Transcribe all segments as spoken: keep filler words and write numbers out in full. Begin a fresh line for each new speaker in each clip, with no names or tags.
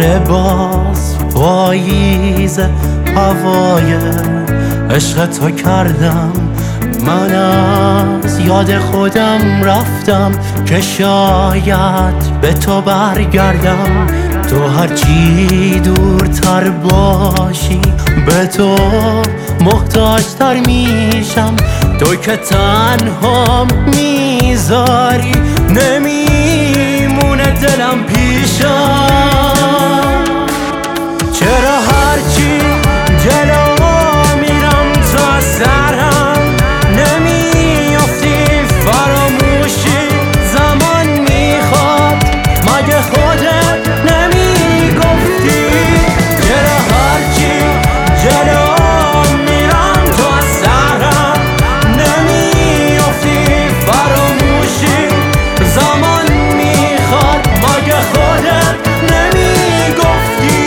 دوباره باز پاییز هوای عشق تو کردم. من از یاد خودم رفتم که شاید به تو برگردم. تو هرچی دورتر باشی به تو محتاجتر میشم. تو که تنها میذاری نمیمونه دلم پیشم. چرا هرچی جلو میرم تو از سرم نمیافتی فراموشی زمان میخواد مگه خودت نمیگفتی؟ چرا هرچی جلو میرم تو از سرم نمیافتی فراموشی زمان میخواد مگه خودت نمیگفتی؟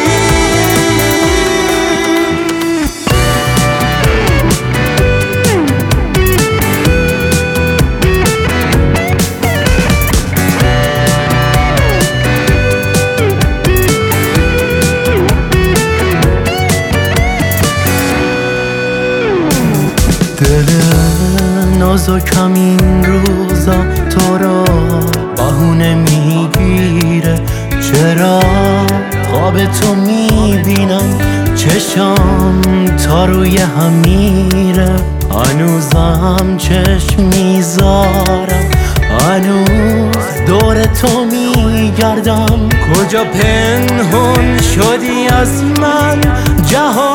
دل نازکم این روزا تو را بهونه میگیره. چرا خواب تو میبینم چشم تا روی هم میره. هنوزم چشم میذارم هنوز دور تو میگردم. کجا پنهون شدی از من جهان